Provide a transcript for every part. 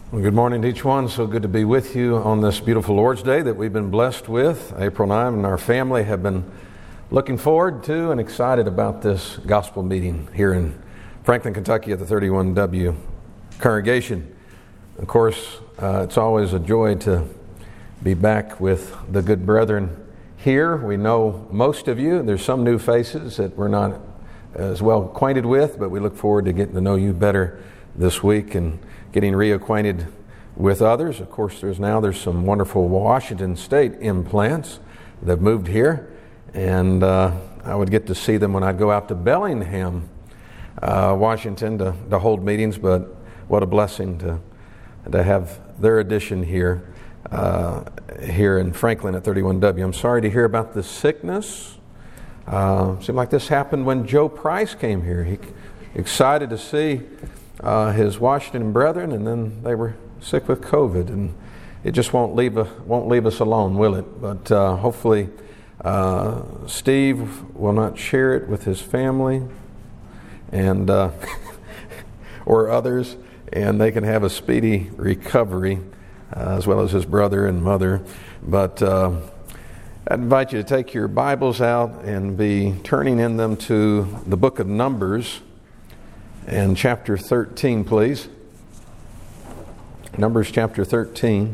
Well, good morning to each one. So good to be with you on this beautiful Lord's Day that we've been blessed with. April and I and our family have been looking forward to and excited about this gospel meeting here in Franklin, Kentucky at the 31W congregation. Of course, it's always a joy to be back with the good brethren here. We know most of you. There's some new faces that we're not as well acquainted with, but we look forward to getting to know you better this week and getting reacquainted with others. Of course, there's some wonderful Washington State implants that have moved here, and I would get to see them when I'd go out to Bellingham, Washington to hold meetings, but what a blessing to have their addition here in Franklin at 31W. I'm sorry to hear about the sickness. Seemed like this happened when Joe Price came here. He excited to see his Washington brethren, and then they were sick with COVID, and it just won't leave us alone, will it? But hopefully Steve will not share it with his family and or others, and they can have a speedy recovery, as well as his brother and mother. But I'd invite you to take your Bibles out and be turning in them to the book of Numbers and chapter 13, please. Numbers chapter 13.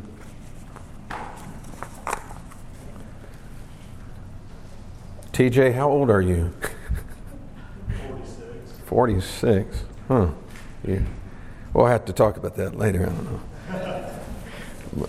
TJ, how old are you? 46. Huh. Yeah. We'll have to talk about that later. I don't know.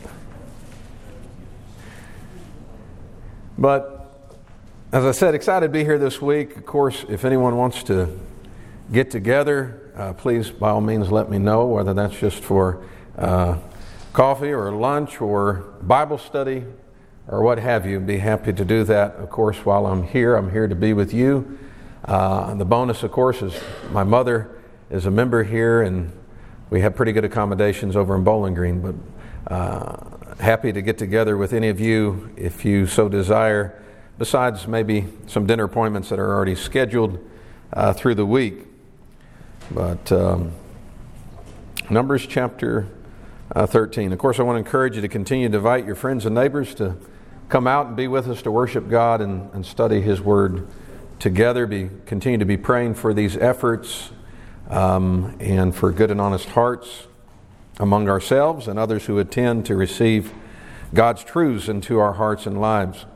But as I said, excited to be here this week. Of course, if anyone wants to get together, please by all means let me know, whether that's just for coffee or lunch or Bible study or what have you. Be happy to do that. Of course, while I'm here to be with you. The bonus, of course, is my mother is a member here, and we have pretty good accommodations over in Bowling Green, but happy to get together with any of you if you so desire, besides maybe some dinner appointments that are already scheduled through the week. But Numbers chapter 13. Of course, I want to encourage you to continue to invite your friends and neighbors to come out and be with us to worship God and study His Word together. Continue to be praying for these efforts and for good and honest hearts among ourselves and others who attend to receive God's truths into our hearts and lives.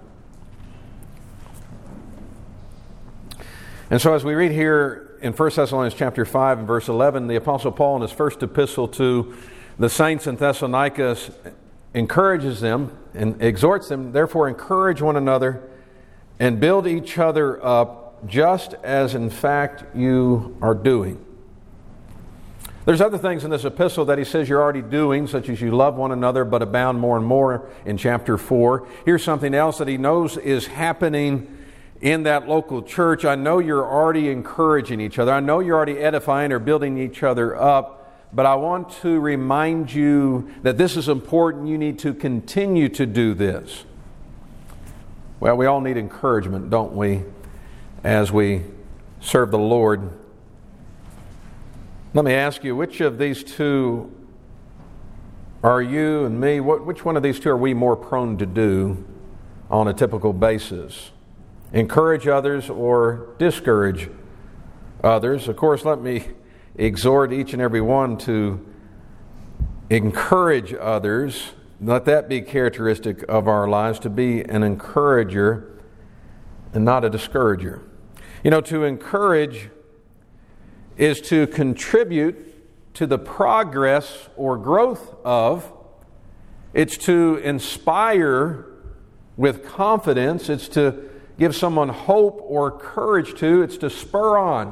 And so as we read here in 1 Thessalonians chapter 5 and verse 11, the Apostle Paul in his first epistle to the saints in Thessalonica encourages them and exhorts them, therefore encourage one another and build each other up, just as in fact you are doing. There's other things in this epistle that he says you're already doing, such as you love one another but abound more and more in chapter 4. Here's something else that he knows is happening in that local church. I know you're already encouraging each other. I know you're already edifying or building each other up, but I want to remind you that this is important. You need to continue to do this. Well, we all need encouragement, don't we, as we serve the Lord. Let me ask you, which of these two are you and me? Which one of these two are we more prone to do on a typical basis? Encourage others or discourage others? Of course, let me exhort each and every one to encourage others. Let that be characteristic of our lives, to be an encourager and not a discourager. You know, to encourage is to contribute to the progress or growth of. It's to inspire with confidence. It's to give someone hope or courage to. It's to spur on.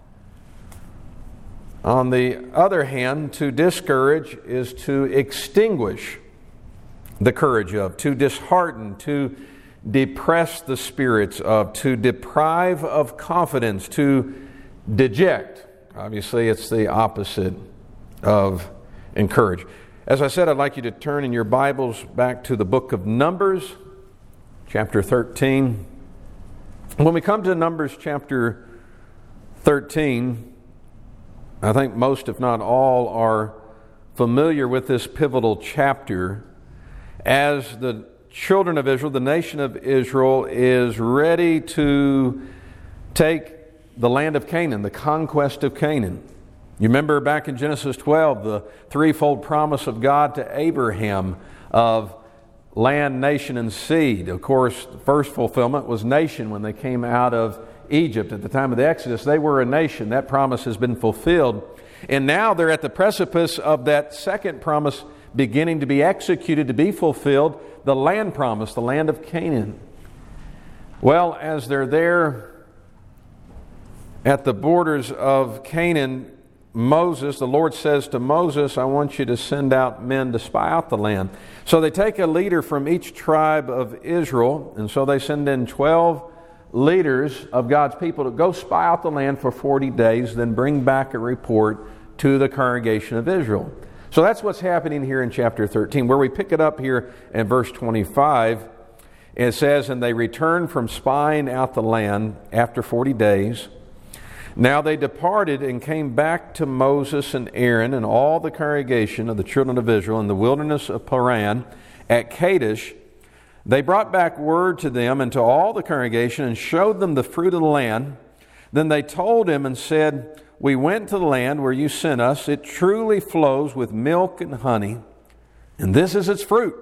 On the other hand, to discourage is to extinguish the courage of, to dishearten, to depress the spirits of, to deprive of confidence, to deject. Obviously, it's the opposite of encourage. As I said, I'd like you to turn in your Bibles back to the book of Numbers, chapter 13. When we come to Numbers chapter 13, I think most, if not all, are familiar with this pivotal chapter as the children of Israel, the nation of Israel, is ready to take the land of Canaan, the conquest of Canaan. You remember back in Genesis 12, the threefold promise of God to Abraham of land, nation, and seed. Of course, the first fulfillment was nation when they came out of Egypt. At the time of the Exodus, they were a nation. That promise has been fulfilled. And now they're at the precipice of that second promise beginning to be executed, to be fulfilled, the land promise, the land of Canaan. Well, as they're there at the borders of Canaan, Moses, the Lord says to Moses, I want you to send out men to spy out the land. So they take a leader from each tribe of Israel, and so they send in 12 leaders of God's people to go spy out the land for 40 days, then bring back a report to the congregation of Israel. So that's what's happening here in chapter 13, where we pick it up here in verse 25. It says, and they returned from spying out the land after 40 days. Now they departed and came back to Moses and Aaron and all the congregation of the children of Israel in the wilderness of Paran at Kadesh. They brought back word to them and to all the congregation and showed them the fruit of the land. Then they told him and said, we went to the land where you sent us. It truly flows with milk and honey, and this is its fruit.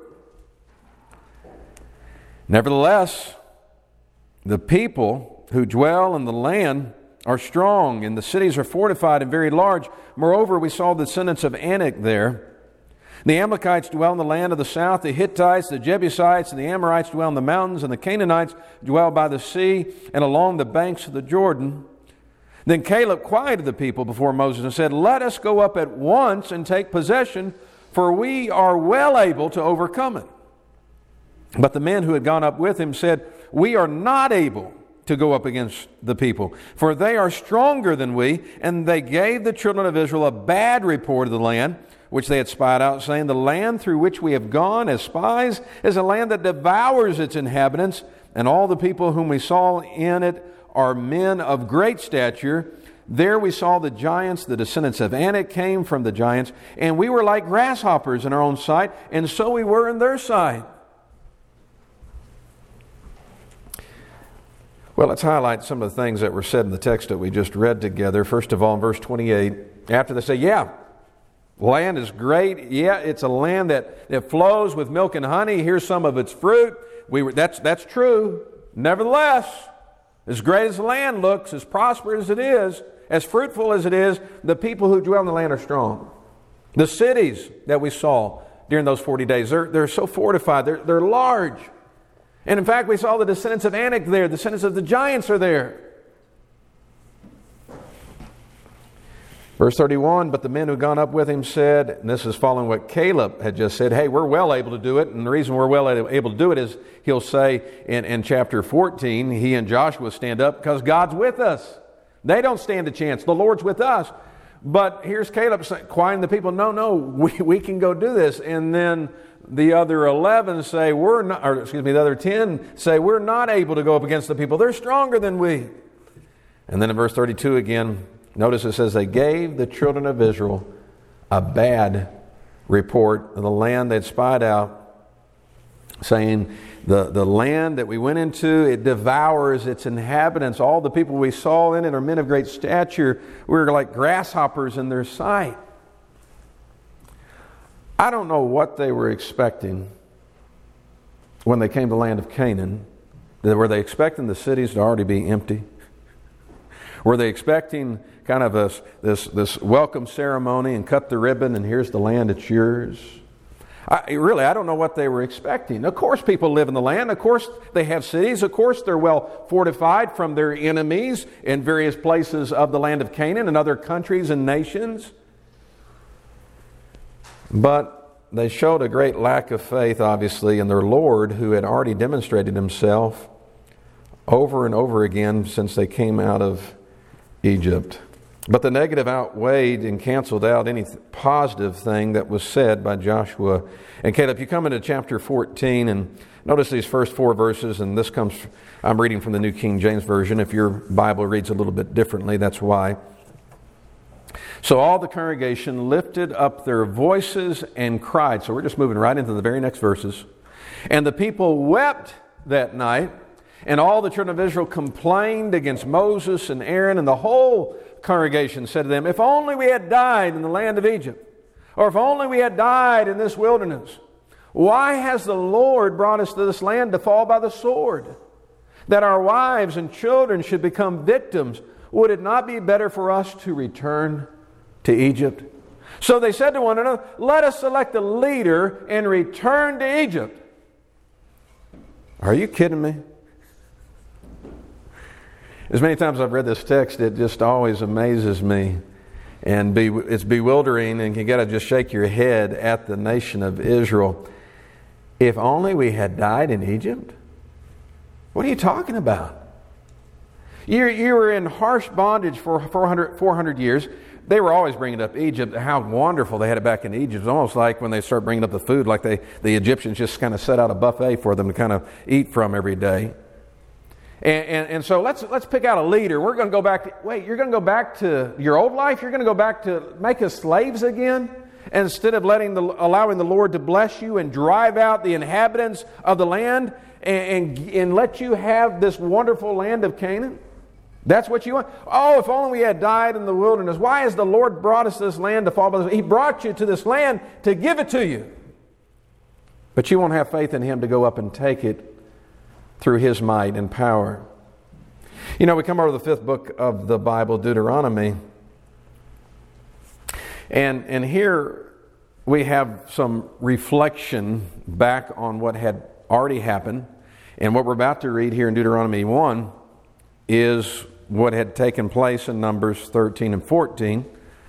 Nevertheless, the people who dwell in the land are strong, and the cities are fortified and very large. Moreover, we saw the descendants of Anak there. The Amalekites dwell in the land of the south. The Hittites, the Jebusites, and the Amorites dwell in the mountains, and the Canaanites dwell by the sea and along the banks of the Jordan. Then Caleb quieted the people before Moses and said, let us go up at once and take possession, for we are well able to overcome it. But the men who had gone up with him said, we are not able to go up against the people, for they are stronger than we. And they gave the children of Israel a bad report of the land which they had spied out, saying, the land through which we have gone as spies is a land that devours its inhabitants, and all the people whom we saw in it are men of great stature. There we saw the giants, the descendants of Anak came from the giants, and we were like grasshoppers in our own sight, and so we were in their sight. Well, let's highlight some of the things that were said in the text that we just read together. First of all, in verse 28, after they say, yeah, land is great. Yeah, it's a land that flows with milk and honey. Here's some of its fruit. That's true. Nevertheless, as great as the land looks, as prosperous as it is, as fruitful as it is, the people who dwell in the land are strong. The cities that we saw during those 40 days, they're so fortified. They're large. And in fact, we saw the descendants of Anak there. The descendants of the giants are there. Verse 31, but the men who had gone up with him said, and this is following what Caleb had just said, hey, we're well able to do it. And the reason we're well able to do it is he'll say in chapter 14, he and Joshua stand up because God's with us. They don't stand a chance. The Lord's with us. But here's Caleb quieting the people, no, we can go do this. And then the other 11 say, the other 10 say, we're not able to go up against the people. They're stronger than we. And then in verse 32 again, notice it says, they gave the children of Israel a bad report of the land they'd spied out, saying, the land that we went into, it devours its inhabitants. All the people we saw in it are men of great stature. We were like grasshoppers in their sight. I don't know what they were expecting when they came to the land of Canaan. Were they expecting the cities to already be empty? Were they expecting kind of this welcome ceremony and cut the ribbon and here's the land, it's yours? I don't know what they were expecting. Of course people live in the land. Of course they have cities. Of course they're well fortified from their enemies in various places of the land of Canaan and other countries and nations. But they showed a great lack of faith, obviously, in their Lord, who had already demonstrated himself over and over again since they came out of Egypt. But the negative outweighed and canceled out any positive thing that was said by Joshua and Caleb. You come into chapter 14 and notice these first 4 verses, and this comes, I'm reading from the New King James Version. If your Bible reads a little bit differently, that's why. So all the congregation lifted up their voices and cried. So we're just moving right into the very next verses. And the people wept that night, and all the children of Israel complained against Moses and Aaron, and the whole congregation said to them, if only we had died in the land of Egypt, or if only we had died in this wilderness. Why has the Lord brought us to this land to fall by the sword, that our wives and children should become victims? Would it not be better for us to return to Egypt? So they said to one another, let us select a leader and return to Egypt. Are you kidding me? As many times I've read this text, it just always amazes me. And it's bewildering, and you got to just shake your head at the nation of Israel. If only we had died in Egypt? What are you talking about? You were in harsh bondage for 400 years. They were always bringing up Egypt, how wonderful they had it back in Egypt. It's almost like when they start bringing up the food, like the Egyptians just kind of set out a buffet for them to kind of eat from every day. And so let's pick out a leader. We're going to go back you're going to go back to your old life? You're going to go back to make us slaves again? Instead of allowing the Lord to bless you and drive out the inhabitants of the land and let you have this wonderful land of Canaan? That's what you want? Oh, if only we had died in the wilderness. Why has the Lord brought us to this land to fall by this? He brought you to this land to give it to you. But you won't have faith in Him to go up and take it through His might and power. You know, we come over to the fifth book of the Bible, Deuteronomy. And here we have some reflection back on what had already happened. And what we're about to read here in Deuteronomy 1 is what had taken place in Numbers 13 and 14.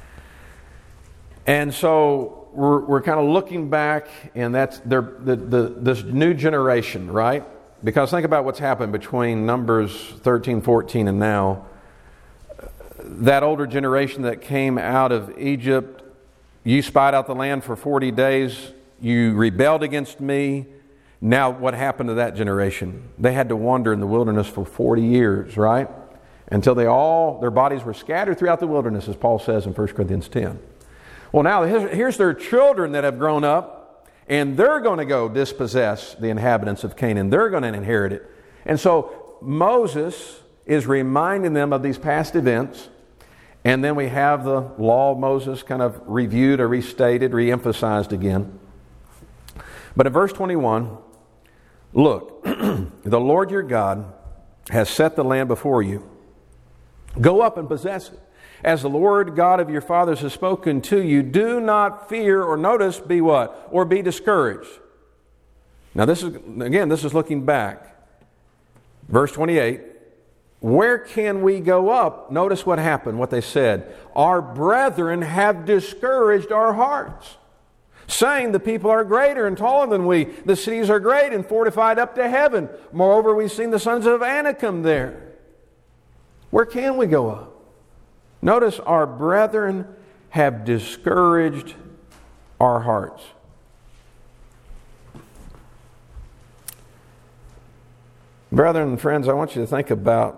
And so we're kind of looking back, and that's this new generation, right? Because think about what's happened between Numbers 13, 14, and now. That older generation that came out of Egypt, you spied out the land for 40 days, you rebelled against me. Now what happened to that generation? They had to wander in the wilderness for 40 years, right? Until their bodies were scattered throughout the wilderness, as Paul says in 1 Corinthians 10. Well, now here's their children that have grown up, and they're going to go dispossess the inhabitants of Canaan. They're going to inherit it. And so Moses is reminding them of these past events. And then we have the law of Moses kind of reviewed or restated, re-emphasized again. But in verse 21, look, the Lord your God has set the land before you. Go up and possess it. As the Lord God of your fathers has spoken to you, do not fear, or notice, be what? Or be discouraged. Now this is looking back. Verse 28. Where can we go up? Notice what happened, what they said. Our brethren have discouraged our hearts, saying the people are greater and taller than we. The cities are great and fortified up to heaven. Moreover, we've seen the sons of Anakim there. Where can we go up? Notice our brethren have discouraged our hearts. Brethren and friends, I want you to think about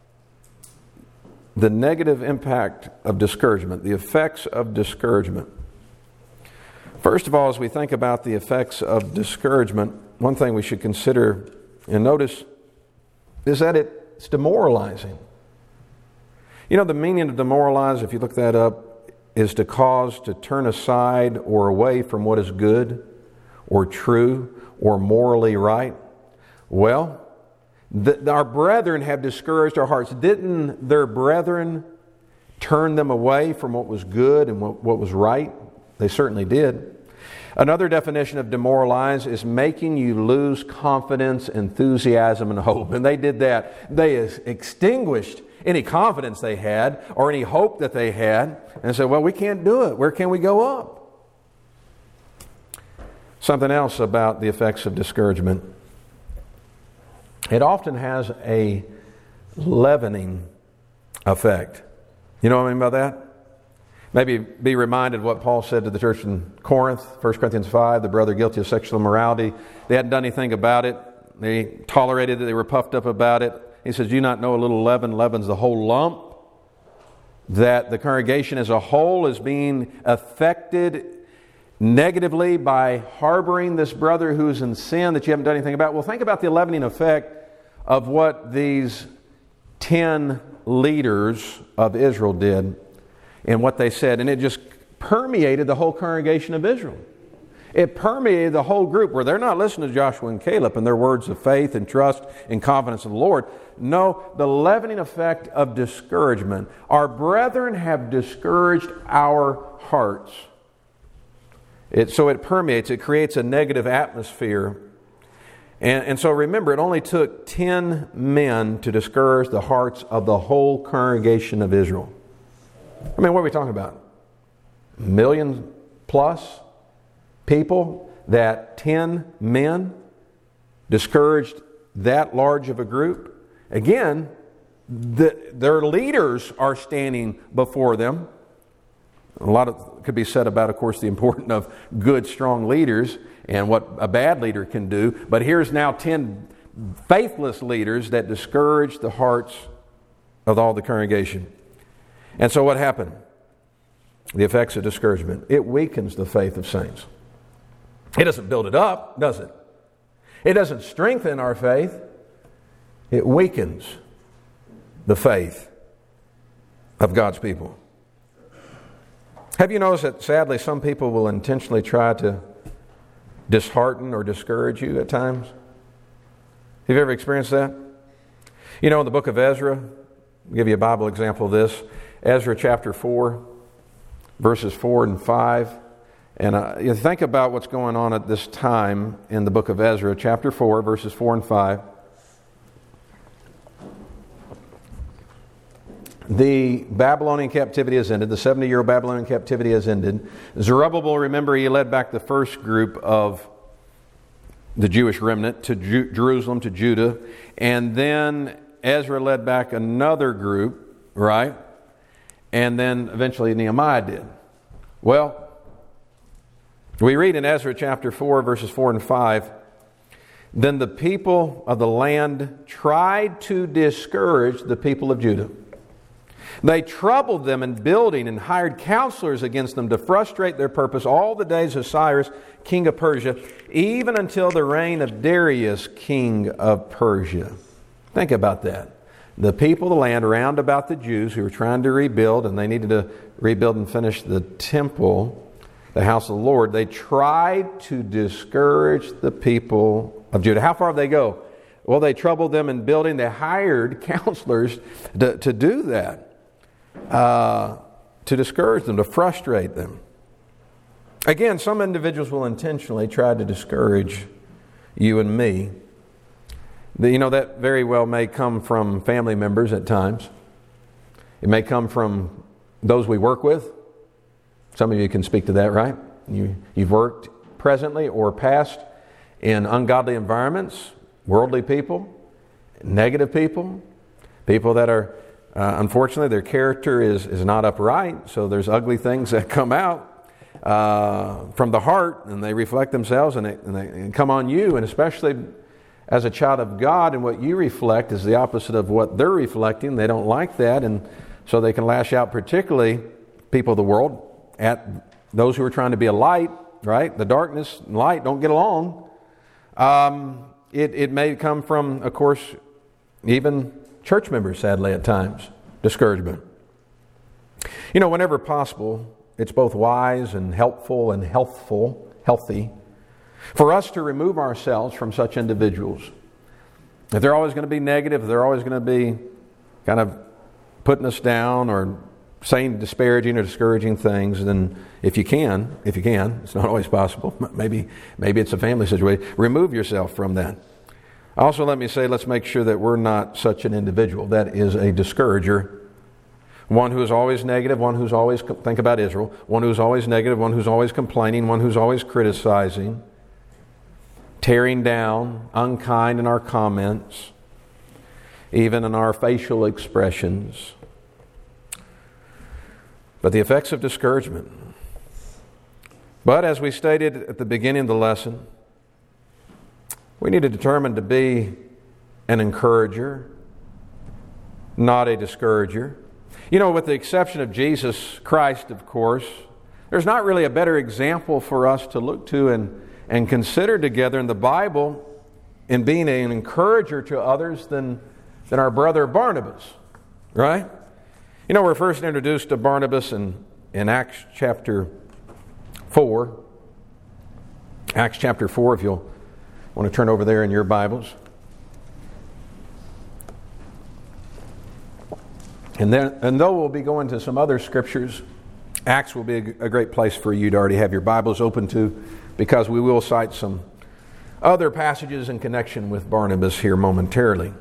the negative impact of discouragement, the effects of discouragement. First of all, as we think about the effects of discouragement, one thing we should consider and notice is that it's demoralizing. You know, the meaning of demoralize, if you look that up, is to cause to turn aside or away from what is good or true or morally right. Well, our brethren have discouraged our hearts. Didn't their brethren turn them away from what was good and what was right? They certainly did. Another definition of demoralize is making you lose confidence, enthusiasm, and hope. And they did that. They extinguished any confidence they had or any hope that they had and said, well, we can't do it. Where can we go up? Something else about the effects of discouragement. It often has a leavening effect. You know what I mean by that? Maybe be reminded what Paul said to the church in Corinth, 1 Corinthians 5, the brother guilty of sexual immorality. They hadn't done anything about it. They tolerated it. They were puffed up about it. He says, do you not know a little leaven leavens the whole lump? that the congregation as a whole is being affected negatively by harboring this brother who's in sin that you haven't done anything about? Well, think about the leavening effect of what these 10 leaders of Israel did and what they said. And it just permeated the whole congregation of Israel. It permeated the whole group where they're not listening to Joshua and Caleb and their words of faith and trust and confidence in the Lord. No, the leavening effect of discouragement. Our brethren have discouraged our hearts. So it permeates, it creates a negative atmosphere. And so remember, it only took 10 men to discourage the hearts of the whole congregation of Israel. I mean, what are we talking about? Million plus people that 10 men discouraged that large of a group? Again, their leaders are standing before them. A lot could be said about, of course, the importance of good, strong leaders and what a bad leader can do. But here's now 10 faithless leaders that discouraged the hearts of all the congregation. And so what happened? The effects of discouragement. It weakens the faith of saints. It doesn't build it up, does it? It doesn't strengthen our faith. It weakens the faith of God's people. Have you noticed that sadly some people will intentionally try to dishearten or discourage you at times? Have you ever experienced that? You know, in the book of Ezra, I'll give you a Bible example of this. Ezra chapter 4, verses 4 and 5. And you think about what's going on at this time in the book of Ezra, chapter 4, verses 4 and 5. The Babylonian captivity has ended. The 70-year Babylonian captivity has ended. Zerubbabel, remember, he led back the first group of the Jewish remnant to Jerusalem, to Judah. And then Ezra led back another group, right? And then eventually Nehemiah did. Well, we read in Ezra chapter 4, verses 4 and 5, then the people of the land tried to discourage the people of Judah. They troubled them in building and hired counselors against them to frustrate their purpose all the days of Cyrus, king of Persia, even until the reign of Darius, king of Persia. Think about that. The people of the land round about the Jews who were trying to rebuild, and they needed to rebuild and finish the temple, the house of the Lord, they tried to discourage the people of Judah. How far did they go? Well, they troubled them in building. They hired counselors to do that. To discourage them, to frustrate them. Again, some individuals will intentionally try to discourage you and me. You know, that very well may come from family members at times. It may come from those we work with. Some of you can speak to that, right? You've worked presently or past in ungodly environments, worldly people, negative people, people that are unfortunately, their character is not upright, so there's ugly things that come out from the heart, and they reflect themselves, and they come on you, and especially as a child of God, and what you reflect is the opposite of what they're reflecting. They don't like that, and so they can lash out, particularly people of the world, at those who are trying to be a light, right? The darkness and light don't get along. It may come from, of course, even church members, sadly, at times. Discouragement. You know, whenever possible, it's both wise and helpful and healthy for us to remove ourselves from such individuals. If they're always going to be negative, if they're always going to be kind of putting us down or saying disparaging or discouraging things, then if you can, it's not always possible. Maybe it's a family situation. Remove yourself from that. Also, let me say, let's make sure that we're not such an individual that is a discourager. One who is always negative, one who's always, think about Israel, one who's always negative, one who's always complaining, one who's always criticizing, tearing down, unkind in our comments, even in our facial expressions. But the effects of discouragement. But as we stated at the beginning of the lesson, we need to determine to be an encourager, not a discourager. You know, with the exception of Jesus Christ, of course, there's not really a better example for us to look to and consider together in the Bible in being an encourager to others than our brother Barnabas, right? You know, we're first introduced to Barnabas in Acts chapter 4. Acts chapter 4, if you'll want to turn over there in your Bibles. And though we'll be going to some other scriptures, Acts will be a great place for you to already have your Bibles open to, because we will cite some other passages in connection with Barnabas here momentarily.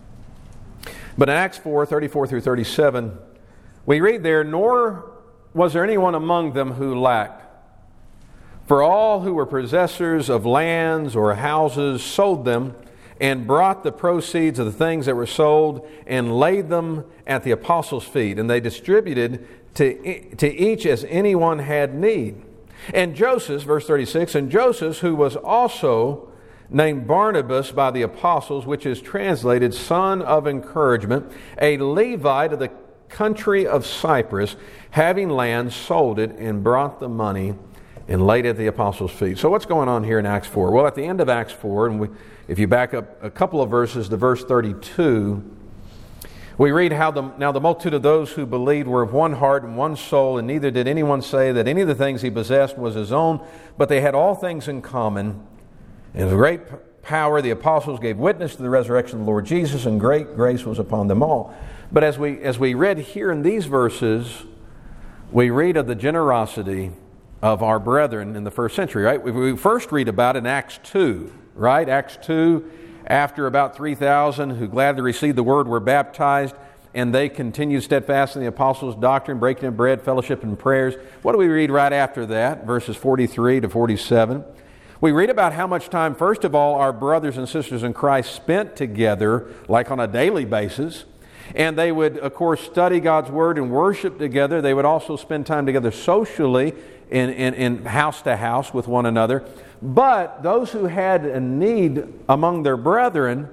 But in Acts 4, 34 through 37, we read there, "Nor was there anyone among them who lacked. For all who were possessors of lands or houses sold them and brought the proceeds of the things that were sold and laid them at the apostles' feet. And they distributed to each as anyone had need. And Joseph," verse 36, "and Joseph, who was also named Barnabas by the apostles, which is translated son of encouragement, a Levite of the country of Cyprus, having land, sold it and brought the money and laid it at the apostles' feet." So what's going on here in Acts 4? Well, at the end of Acts 4, and if you back up a couple of verses to verse 32, we read how now the multitude of those who believed were of one heart and one soul, and neither did anyone say that any of the things he possessed was his own, but they had all things in common. And with great power the apostles gave witness to the resurrection of the Lord Jesus, and great grace was upon them all. But as we read here in these verses, we read of the generosity of our brethren in the first century, right? We first read about it in Acts 2, right? Acts 2, after about 3,000 who gladly received the word were baptized, and they continued steadfast in the apostles' doctrine, breaking of bread, fellowship, and prayers. What do we read right after that? Verses 43 to 47. We read about how much time, first of all, our brothers and sisters in Christ spent together, like on a daily basis. And they would, of course, study God's Word and worship together. They would also spend time together socially in house to house with one another. But those who had a need among their brethren,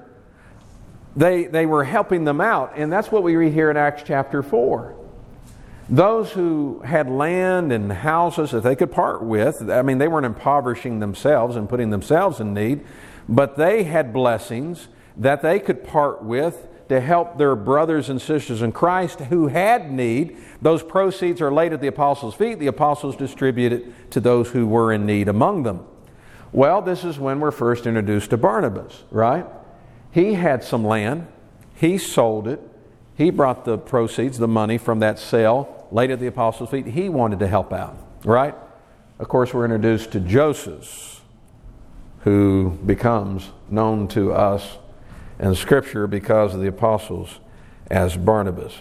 they were helping them out. And that's what we read here in Acts chapter 4. Those who had land and houses that they could part with, I mean, they weren't impoverishing themselves and putting themselves in need, but they had blessings that they could part with to help their brothers and sisters in Christ who had need. Those proceeds are laid at the apostles' feet. The apostles distribute it to those who were in need among them. Well, this is when we're first introduced to Barnabas, right? He had some land. He sold it. He brought the proceeds, the money from that sale, laid at the apostles' feet. He wanted to help out, right? Of course, we're introduced to Joseph, who becomes known to us in Scripture because of the apostles as Barnabas.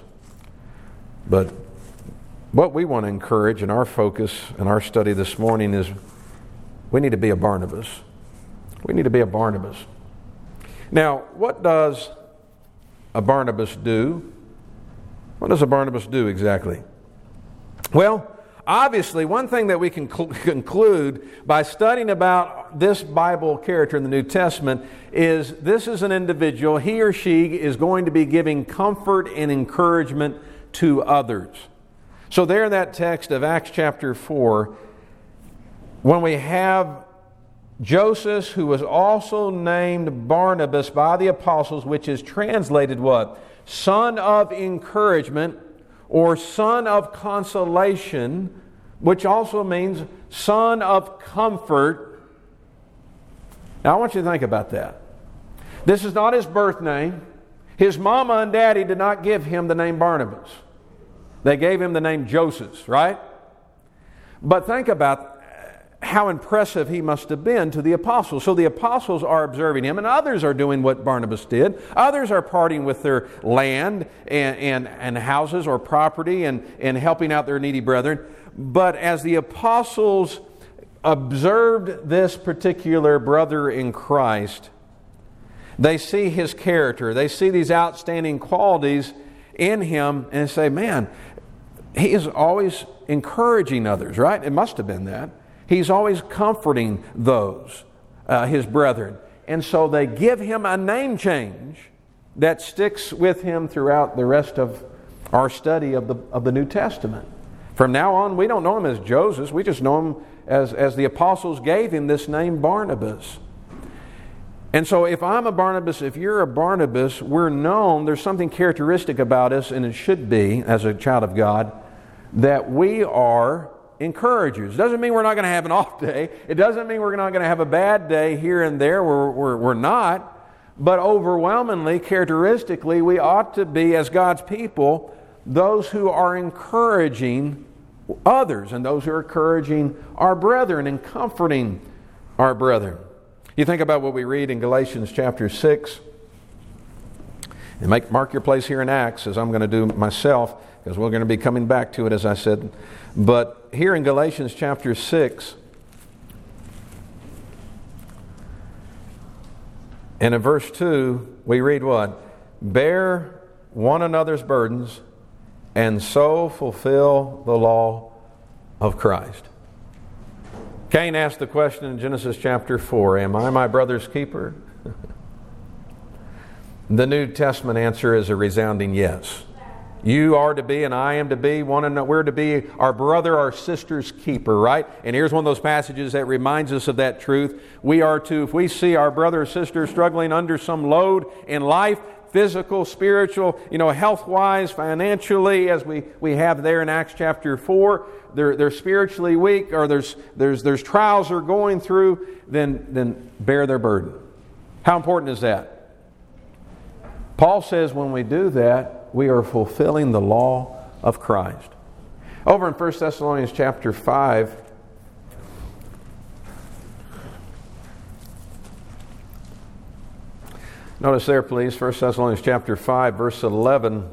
But what we want to encourage in our focus in our study this morning is we need to be a Barnabas. We need to be a Barnabas. Now, what does a Barnabas do? What does a Barnabas do exactly? Well, obviously, one thing that we can conclude by studying about this Bible character in the New Testament is this is an individual, he or she is going to be giving comfort and encouragement to others. So there in that text of Acts chapter 4, when we have Joseph, who was also named Barnabas by the apostles, which is translated what? Son of encouragement, or son of consolation, which also means son of comfort. Now I want you to think about that. This is not his birth name. His mama and daddy did not give him the name Barnabas. They gave him the name Joseph, right? But think about how impressive he must have been to the apostles. So the apostles are observing him, and others are doing what Barnabas did. Others are parting with their land and houses or property and helping out their needy brethren. But as the apostles observed this particular brother in Christ, they see his character. They see these outstanding qualities in him and say, man, he is always encouraging others, right? It must have been that. He's always comforting those, his brethren. And so they give him a name change that sticks with him throughout the rest of our study of the New Testament. From now on, we don't know him as Joseph. We just know him as the apostles gave him this name Barnabas. And so if I'm a Barnabas, if you're a Barnabas, we're known, there's something characteristic about us, and it should be, as a child of God, that we are encouragers. It doesn't mean we're not going to have an off day. It doesn't mean we're not going to have a bad day here and there. We're not. But overwhelmingly, characteristically, we ought to be, as God's people, those who are encouraging others and those who are encouraging our brethren and comforting our brethren. You think about what we read in Galatians chapter 6. And mark your place here in Acts, as I'm going to do myself, because we're going to be coming back to it, as I said. But here in Galatians chapter 6, and in verse 2, we read what? Bear one another's burdens, and so fulfill the law of Christ. Cain asked the question in Genesis chapter 4, am I my brother's keeper? The New Testament answer is a resounding yes. You are to be and I am to be one another. We're to be our brother, our sister's keeper, right? And here's one of those passages that reminds us of that truth. We are to, if we see our brother or sister struggling under some load in life, physical, spiritual, health-wise, financially, as we have there in Acts chapter 4, they're spiritually weak, or there's trials they're going through, then bear their burden. How important is that? Paul says when we do that, we are fulfilling the law of Christ. Over in 1 Thessalonians chapter 5, notice there, please, 1 Thessalonians chapter 5, verse 11.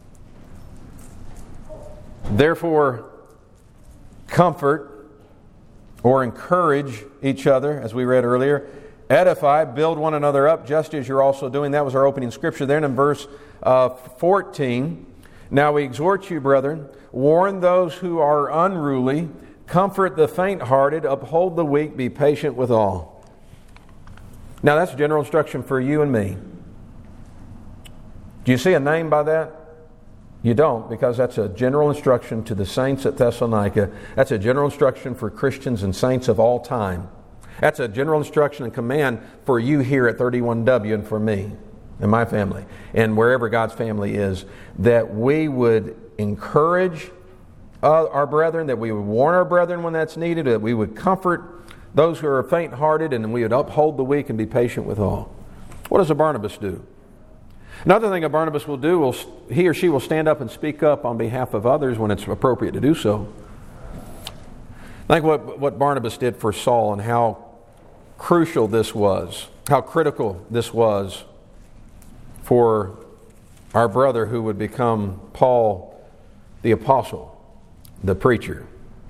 Therefore, comfort or encourage each other, as we read earlier. Edify, build one another up, just as you're also doing. That was our opening scripture there. And in verse 14, now we exhort you, brethren, warn those who are unruly, comfort the faint-hearted, uphold the weak, be patient with all. Now that's general instruction for you and me. Do you see a name by that? You don't, because that's a general instruction to the saints at Thessalonica. That's a general instruction for Christians and saints of all time. That's a general instruction and command for you here at 31W and for me and my family and wherever God's family is, that we would encourage our brethren, that we would warn our brethren when that's needed, that we would comfort those who are faint-hearted, and we would uphold the weak and be patient with all. What does a Barnabas do? Another thing a Barnabas will do, he or she will stand up and speak up on behalf of others when it's appropriate to do so. Think what Barnabas did for Saul and how crucial this was, how critical this was for our brother who would become Paul the apostle, the preacher.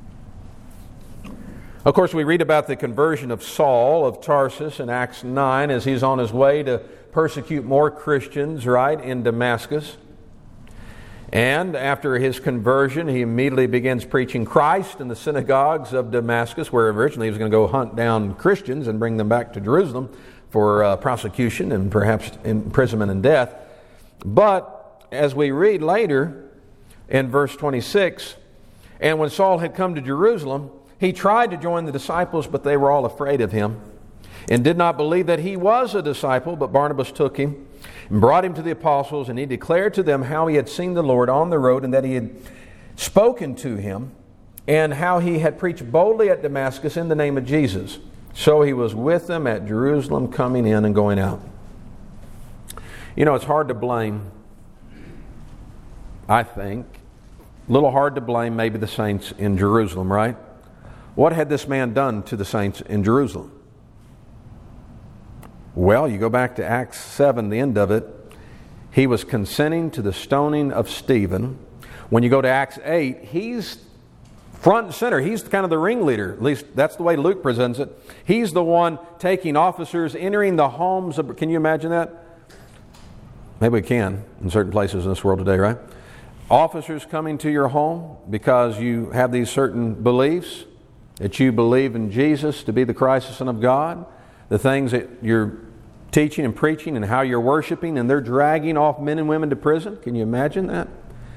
Of course, we read about the conversion of Saul of Tarsus in Acts 9 as he's on his way to persecute more Christians, right, in Damascus. And after his conversion, he immediately begins preaching Christ in the synagogues of Damascus, where originally he was going to go hunt down Christians and bring them back to Jerusalem for prosecution and perhaps imprisonment and death. But as we read later in verse 26, and when Saul had come to Jerusalem, he tried to join the disciples, but they were all afraid of him and did not believe that he was a disciple. But Barnabas took him and brought him to the apostles, and he declared to them how he had seen the Lord on the road and that he had spoken to him, and how he had preached boldly at Damascus in the name of Jesus. So he was with them at Jerusalem, coming in and going out. It's hard to blame, I think, a little hard to blame maybe the saints in Jerusalem, right? What had this man done to the saints in Jerusalem? Well, you go back to Acts 7, the end of it. He was consenting to the stoning of Stephen. When you go to Acts 8, he's front and center. He's kind of the ringleader. At least that's the way Luke presents it. He's the one taking officers, entering the homes of... Can you imagine that? Maybe we can in certain places in this world today, right? Officers coming to your home because you have these certain beliefs, that you believe in Jesus to be the Christ, the Son of God, the things that you're teaching and preaching and how you're worshiping, and they're dragging off men and women to prison. Can you imagine that?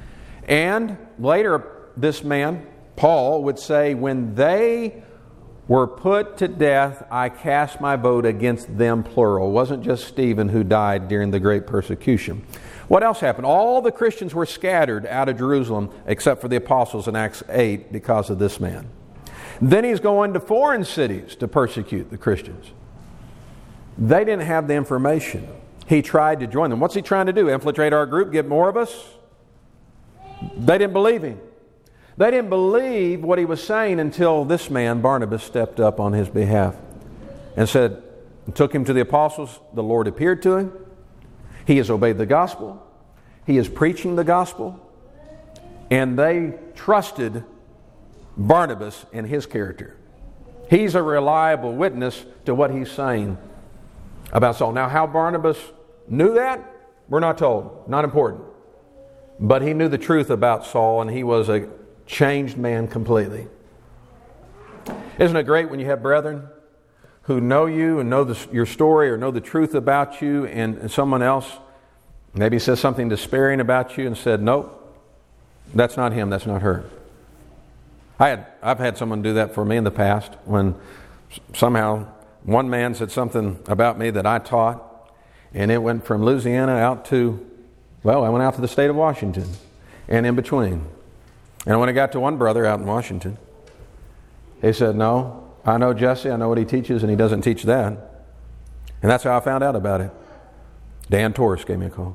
And later, this man, Paul, would say, when they were put to death, I cast my vote against them, plural. It wasn't just Stephen who died during the great persecution. What else happened? All the Christians were scattered out of Jerusalem except for the apostles in Acts 8 because of this man. Then he's going to foreign cities to persecute the Christians. They didn't have the information. He tried to join them. What's he trying to do? Infiltrate our group? Get more of us? They didn't believe him. They didn't believe what he was saying until this man, Barnabas, stepped up on his behalf and said, took him to the apostles. The Lord appeared to him. He has obeyed the gospel. He is preaching the gospel. And they trusted Barnabas and his character. He's a reliable witness to what he's saying about Saul. Now, how Barnabas knew that, we're not told. Not important. But he knew the truth about Saul, and he was a changed man completely. Isn't it great when you have brethren who know you and know your story or know the truth about you, and someone else maybe says something despairing about you and said, nope, that's not him, that's not her. I've had someone do that for me in the past when somehow one man said something about me that I taught, and it went from Louisiana out to, I went out to the state of Washington and in between. And when I got to one brother out in Washington, he said, no, I know Jesse, I know what he teaches, and he doesn't teach that. And that's how I found out about it. Dan Torres gave me a call.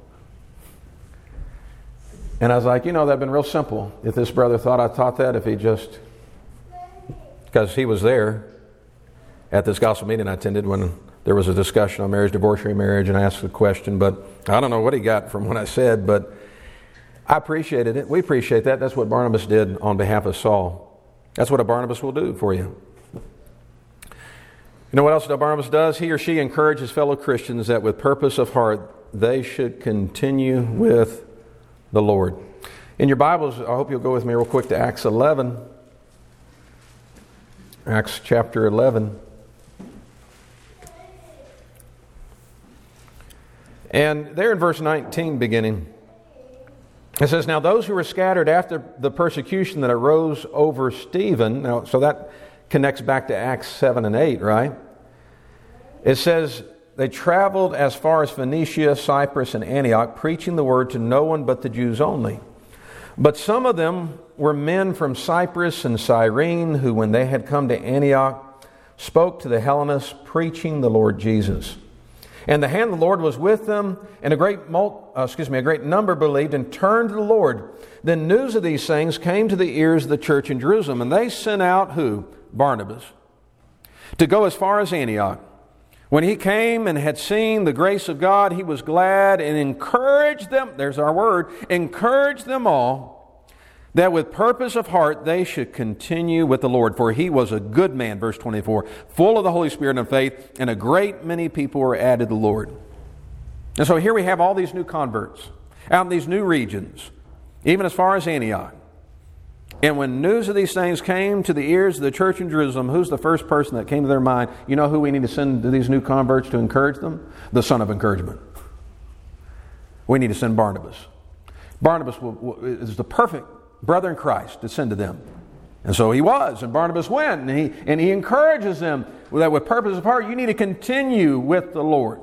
And I was like, that'd been real simple if this brother thought I taught that, if he just, because he was there at this gospel meeting I attended when there was a discussion on marriage, divorce, remarriage, and I asked a question, but I don't know what he got from what I said, but I appreciated it. We appreciate that. That's what Barnabas did on behalf of Saul. That's what a Barnabas will do for you. You know what else Barnabas does? He or she encourages fellow Christians that with purpose of heart, they should continue with the Lord. In your Bibles, I hope you'll go with me real quick to Acts 11. Acts chapter 11. And there in verse 19 beginning, it says, now those who were scattered after the persecution that arose over Stephen, now so that connects back to Acts 7 and 8, right? It says, they traveled as far as Phoenicia, Cyprus, and Antioch, preaching the word to no one but the Jews only. But some of them were men from Cyprus and Cyrene, who when they had come to Antioch, spoke to the Hellenists, preaching the Lord Jesus. And the hand of the Lord was with them, and a great number believed and turned to the Lord. Then news of these things came to the ears of the church in Jerusalem, and they sent out who? Barnabas, to go as far as Antioch. When he came and had seen the grace of God, he was glad and encouraged them, there's our word, encouraged them all, that with purpose of heart they should continue with the Lord. For he was a good man, verse 24, full of the Holy Spirit and faith, and a great many people were added to the Lord. And so here we have all these new converts out in these new regions, even as far as Antioch. And when news of these things came to the ears of the church in Jerusalem, who's the first person that came to their mind? You know who we need to send to these new converts to encourage them? The son of encouragement. We need to send Barnabas. Barnabas is the perfect brother in Christ to send to them. And so he was, and Barnabas went, and he encourages them that with purpose of heart, you need to continue with the Lord.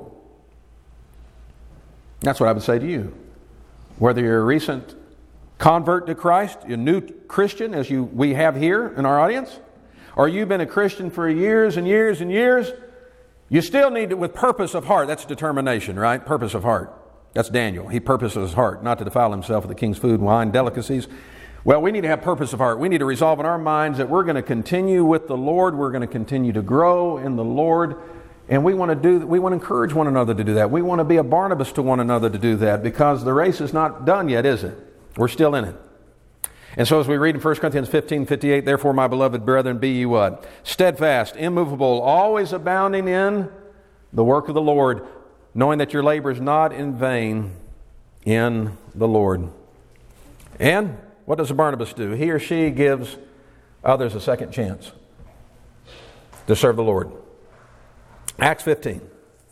That's what I would say to you. Whether you're a recent convert to Christ, a new Christian, as we have here in our audience, or you've been a Christian for years and years and years, you still need to, with purpose of heart. That's determination, right? Purpose of heart. That's Daniel. He purposed his heart not to defile himself with the king's food, wine, delicacies. Well, we need to have purpose of heart. We need to resolve in our minds that we're going to continue with the Lord. We're going to continue to grow in the Lord. And we want to encourage one another to do that. We want to be a Barnabas to one another to do that, because the race is not done yet, is it? We're still in it. And so as we read in 1 Corinthians 15:58, therefore, my beloved brethren, be ye what? Steadfast, immovable, always abounding in the work of the Lord, knowing that your labor is not in vain in the Lord. And what does Barnabas do? He or she gives others a second chance to serve the Lord. Acts 15.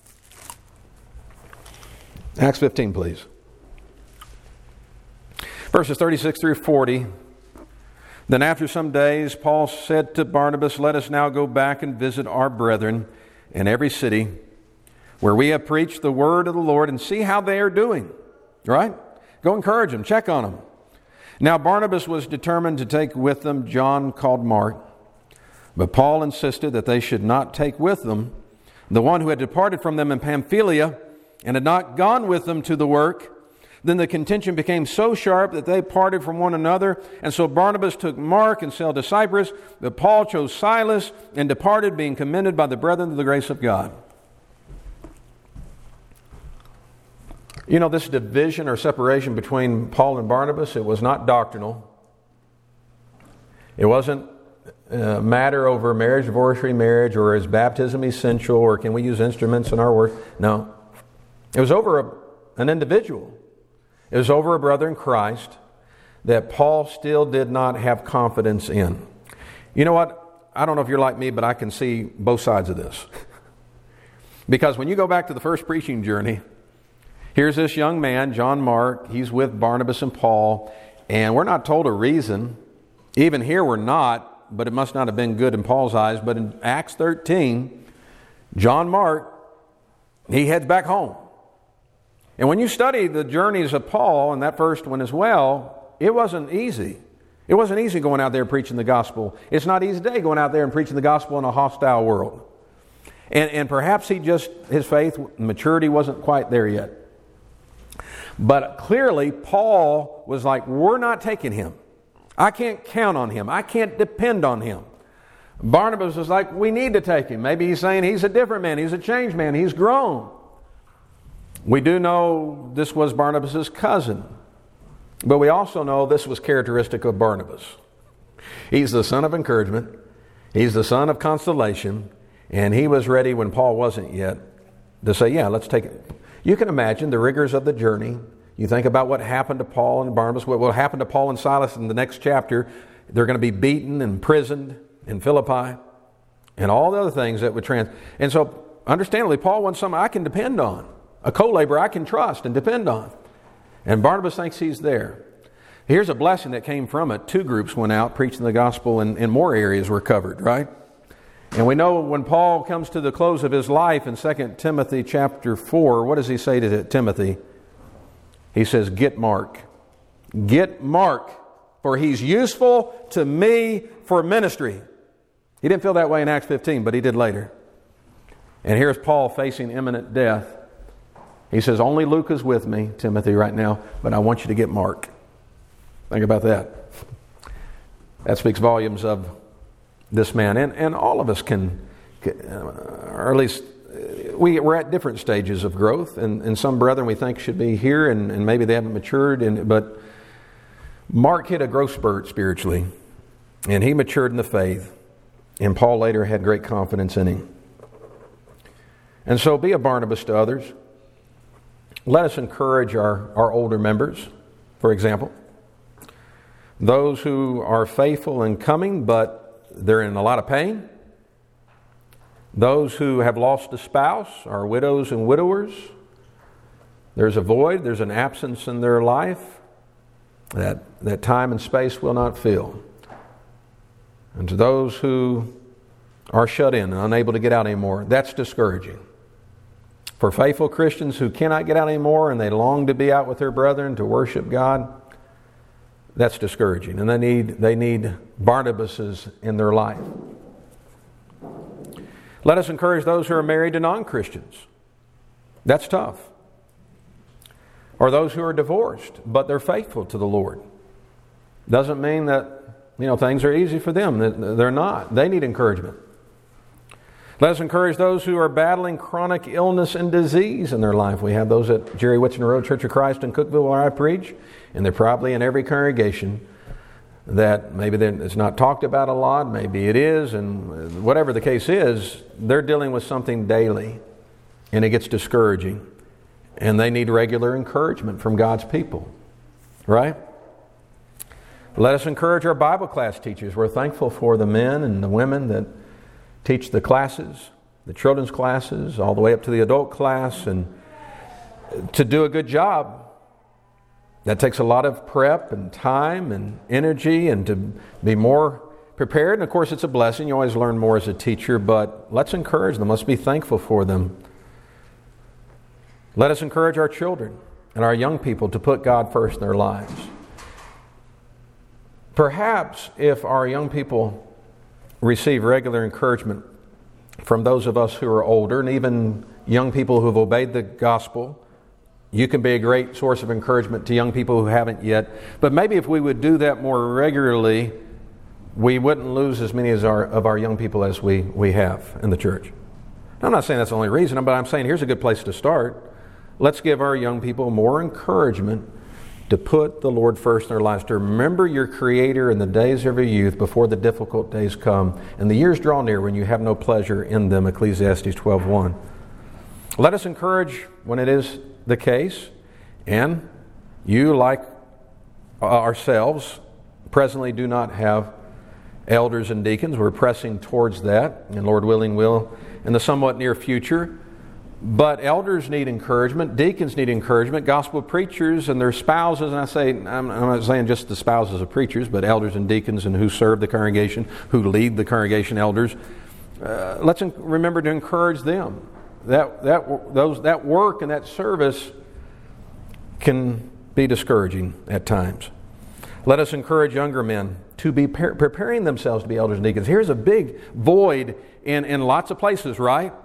Acts 15, please. Verses 36 through 40. Then after some days, Paul said to Barnabas, "Let us now go back and visit our brethren in every city where we have preached the word of the Lord and see how they are doing." Right? Go encourage them. Check on them. Now Barnabas was determined to take with them John called Mark, but Paul insisted that they should not take with them the one who had departed from them in Pamphylia and had not gone with them to the work. Then the contention became so sharp that they parted from one another. And so Barnabas took Mark and sailed to Cyprus, but Paul chose Silas and departed, being commended by the brethren to the grace of God. You know, this division or separation between Paul and Barnabas, it was not doctrinal. It wasn't a matter over marriage, divorce, remarriage, or is baptism essential, or can we use instruments in our work? No. It was over an individual. It was over a brother in Christ that Paul still did not have confidence in. You know what? I don't know if you're like me, but I can see both sides of this. Because when you go back to the first preaching journey, here's this young man, John Mark. He's with Barnabas and Paul, and we're not told a reason. Even here we're not, but it must not have been good in Paul's eyes. But in Acts 13, John Mark, he heads back home. And when you study the journeys of Paul, and that first one as well, it wasn't easy. It wasn't easy going out there preaching the gospel. It's not easy today going out there and preaching the gospel in a hostile world. And perhaps his faith maturity wasn't quite there yet. But clearly, Paul was like, we're not taking him. I can't count on him. I can't depend on him. Barnabas was like, we need to take him. Maybe he's saying he's a different man. He's a changed man. He's grown. We do know this was Barnabas' cousin. But we also know this was characteristic of Barnabas. He's the son of encouragement. He's the son of consolation. And he was ready when Paul wasn't yet to say, yeah, let's take it. You can imagine the rigors of the journey. You think about what happened to Paul and Barnabas, what will happen to Paul and Silas in the next chapter. They're going to be beaten and imprisoned in Philippi and all the other things that would And so, understandably, Paul wants someone I can depend on, a co-laborer I can trust and depend on. And Barnabas thinks he's there. Here's a blessing that came from it. 2 groups went out preaching the gospel, and more areas were covered, right? And we know when Paul comes to the close of his life in 2 Timothy chapter 4, what does he say to Timothy? He says, get Mark. Get Mark, for he's useful to me for ministry. He didn't feel that way in Acts 15, but he did later. And here's Paul facing imminent death. He says, only Luke is with me, Timothy, right now, but I want you to get Mark. Think about that. That speaks volumes of this man. And all of us can, or at least we're at different stages of growth. And some brethren we think should be here, and maybe they haven't matured. But Mark hit a growth spurt spiritually, and he matured in the faith. And Paul later had great confidence in him. And so be a Barnabas to others. Let us encourage our older members, for example. Those who are faithful in coming, but they're in a lot of pain. Those who have lost a spouse are widows and widowers. There's a void, there's an absence in their life that time and space will not fill. And to those who are shut in and unable to get out anymore, that's discouraging. For faithful Christians who cannot get out anymore and they long to be out with their brethren to worship God, that's discouraging. And they need Barnabases in their life. Let us encourage those who are married to non-Christians. That's tough. Or those who are divorced, but they're faithful to the Lord. Doesn't mean that things are easy for them. They're not. They need encouragement. Let us encourage those who are battling chronic illness and disease in their life. We have those at Jerry Whitson Road Church of Christ in Cookeville where I preach, and they're probably in every congregation that maybe it's not talked about a lot, maybe it is, and whatever the case is, they're dealing with something daily, and it gets discouraging, and they need regular encouragement from God's people, right? Let us encourage our Bible class teachers. We're thankful for the men and the women that teach the classes, the children's classes, all the way up to the adult class, and to do a good job. That takes a lot of prep and time and energy and to be more prepared. And of course, it's a blessing. You always learn more as a teacher, but let's encourage them. Let's be thankful for them. Let us encourage our children and our young people to put God first in their lives. Perhaps if our young people receive regular encouragement from those of us who are older, and even young people who have obeyed the gospel, you can be a great source of encouragement to young people who haven't yet. But maybe if we would do that more regularly, we wouldn't lose as many of our young people as we have in the church. Now, I'm not saying that's the only reason, but I'm saying here's a good place to start. Let's give our young people more encouragement to put the Lord first in their lives, to remember your Creator in the days of your youth before the difficult days come and the years draw near when you have no pleasure in them, Ecclesiastes 12:1. Let us encourage when it is the case, and you, like ourselves, presently do not have elders and deacons. We're pressing towards that, and Lord willing will in the somewhat near future. But elders need encouragement, deacons need encouragement, gospel preachers and their spouses, and I'm not saying just the spouses of preachers, but elders and deacons and who serve the congregation, who lead the congregation elders. Let's remember to encourage them. That work and that service can be discouraging at times. Let us encourage younger men to be preparing themselves to be elders and deacons. Here's a big void in lots of places, right?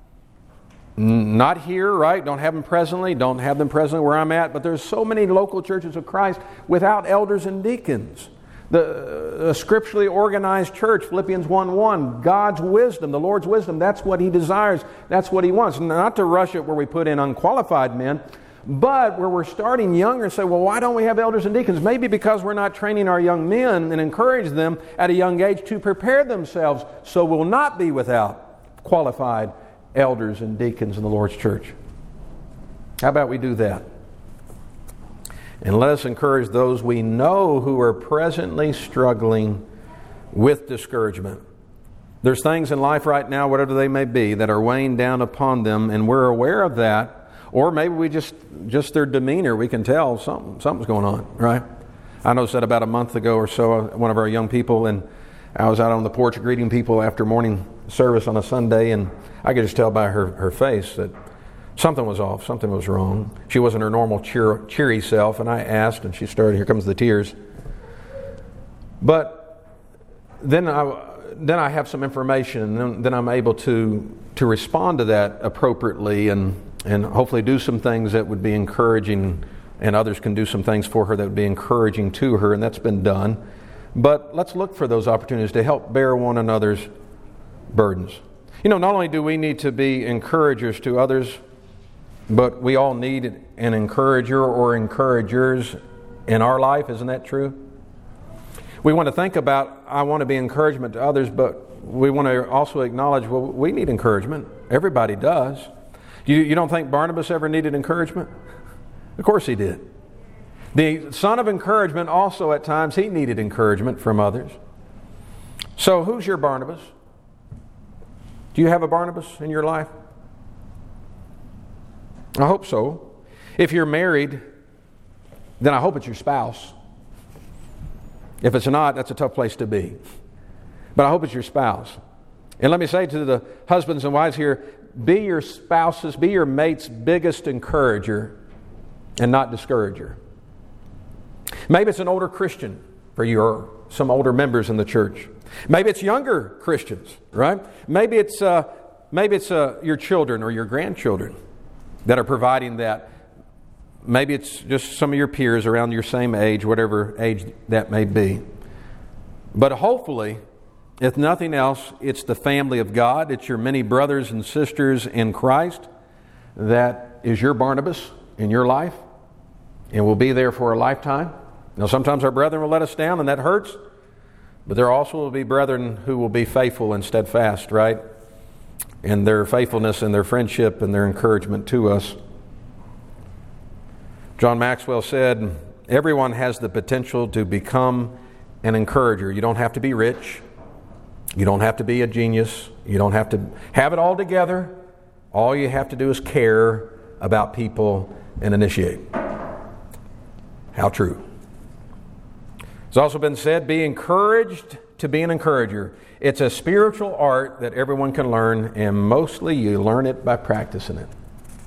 Not here, right? Don't have them presently where I'm at, but there's so many local churches of Christ without elders and deacons. The scripturally organized church, Philippians 1:1, God's wisdom, the Lord's wisdom, that's what He desires, that's what He wants. Not to rush it where we put in unqualified men, but where we're starting younger and say, well, why don't we have elders and deacons? Maybe because we're not training our young men and encourage them at a young age to prepare themselves so we'll not be without qualified elders and deacons in the Lord's church. How about we do that? And let us encourage those we know who are presently struggling with discouragement. There's things in life right now, whatever they may be, that are weighing down upon them, and we're aware of that. Or maybe we just their demeanor, we can tell something's going on, right? I noticed that about a month ago or so, one of our young people, and I was out on the porch greeting people after morning service on a Sunday, and I could just tell by her face that something was off, something was wrong. She wasn't her normal cheery self, and I asked, and she started, here comes the tears. But then I have some information, and then I'm able to respond to that appropriately and hopefully do some things that would be encouraging, and others can do some things for her that would be encouraging to her, and that's been done. But let's look for those opportunities to help bear one another's burdens. You know, not only do we need to be encouragers to others, but we all need an encourager or encouragers in our life. Isn't that true? We want to think about, I want to be encouragement to others, but we want to also acknowledge, well, we need encouragement. Everybody does. You don't think Barnabas ever needed encouragement? Of course he did. The son of encouragement also at times, he needed encouragement from others. So who's your Barnabas? Do you have a Barnabas in your life? I hope so. If you're married, then I hope it's your spouse. If it's not, that's a tough place to be. But I hope it's your spouse. And let me say to the husbands and wives here, be your spouse's, be your mate's biggest encourager and not discourager. Maybe it's an older Christian for you, or some older members in the church. Maybe it's younger Christians, right? Maybe it's your children or your grandchildren that are providing that. Maybe it's just some of your peers around your same age, whatever age that may be. But hopefully, if nothing else, it's the family of God. It's your many brothers and sisters in Christ that is your Barnabas in your life and will be there for a lifetime. Now, sometimes our brethren will let us down, and that hurts. But there also will be brethren who will be faithful and steadfast, right? And their faithfulness and their friendship and their encouragement to us. John Maxwell said, everyone has the potential to become an encourager. You don't have to be rich. You don't have to be a genius. You don't have to have it all together. All you have to do is care about people and initiate. How true. It's also been said, be encouraged to be an encourager. It's a spiritual art that everyone can learn, and mostly you learn it by practicing it.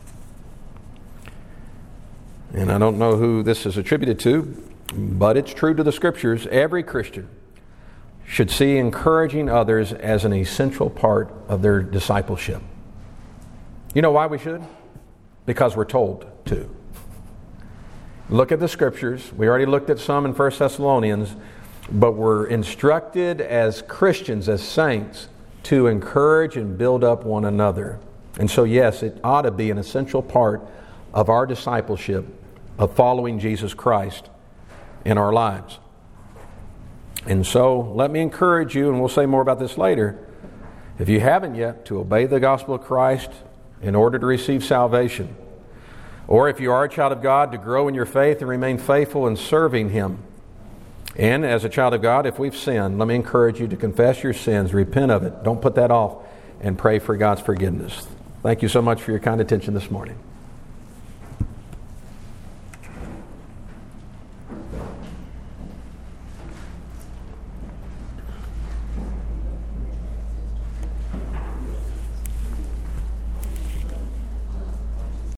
And I don't know who this is attributed to, but it's true to the Scriptures. Every Christian should see encouraging others as an essential part of their discipleship. You know why we should? Because we're told to. Look at the Scriptures. We already looked at some in 1 Thessalonians, but we're instructed as Christians, as saints, to encourage and build up one another. And so, yes, it ought to be an essential part of our discipleship of following Jesus Christ in our lives. And so, let me encourage you, and we'll say more about this later, if you haven't yet, to obey the gospel of Christ in order to receive salvation. Or if you are a child of God, to grow in your faith and remain faithful in serving Him. And as a child of God, if we've sinned, let me encourage you to confess your sins, repent of it. Don't put that off, and pray for God's forgiveness. Thank you so much for your kind attention this morning.